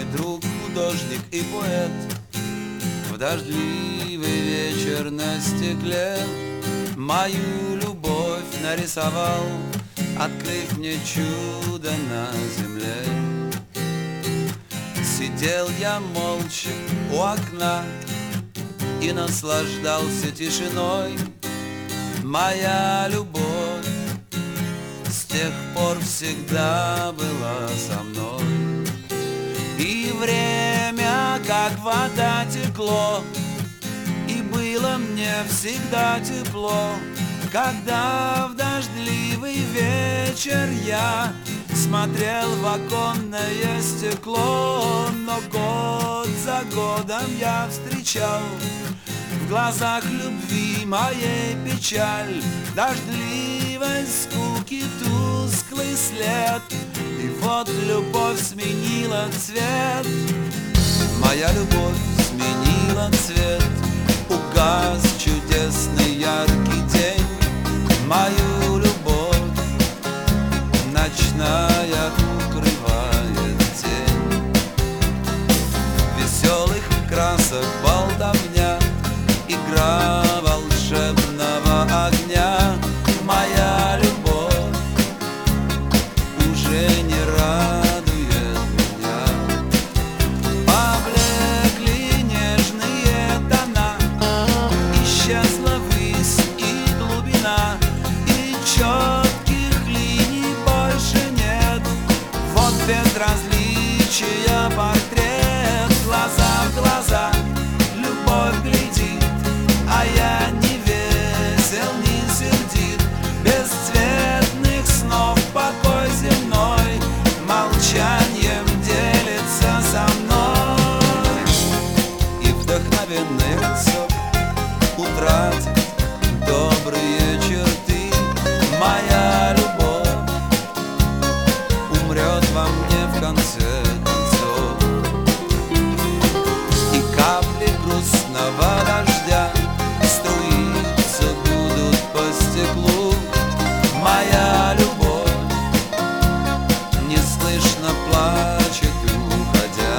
мой друг, художник и поэт, в дождливый вечер на стекле мою любовь нарисовал, открыв мне чудо на земле. Сидел я молча у окна и наслаждался тишиной. Моя любовь с тех пор всегда была со мной. И время, как вода, текло, и было мне всегда тепло, когда в дождливый вечер я смотрел в оконное стекло. Но год за годом я встречал в глазах любви моей печаль, дождливой скуки тусклый след. И вот любовь сменила цвет, моя любовь сменила цвет. Угас чудесный яркий день, мою любовь ночная укрывает тень. Веселых красок болтовня, игра волшебного огня. Моя любовь уже не радует меня. Поблекли нежные тона, исчезла высь и глубина, и четких линий больше нет. Вот безразличия портрет, глаза в глаза любовь глядит, а я не весел, не сердит. Бесцветных снов покой земной молчанием делится со мной. И вдохновенный лицо утратит добрые черты. Моя любовь умрет во мне в конце концов. И капли грустного дождя струиться будут по стеклу. Моя любовь неслышно плачет, уходя.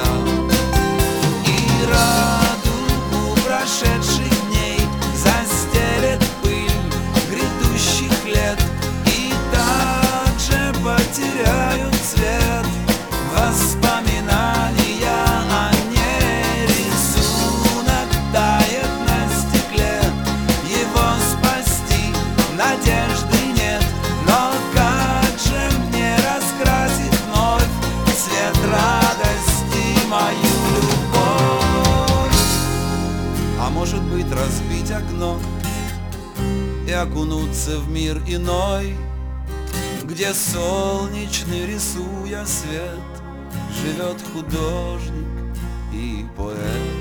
И радугу прошедших дней застелет пыль грядущих лет, и также потеряют цвет воспоминания о ней. Рисунок тает на стекле, его спасти надежды нет. Но как же мне раскрасить вновь цвет радости мою любовь? А может быть, разбить окно и окунуться в мир иной, где солнечный, рисуя свет, живет художник и поэт.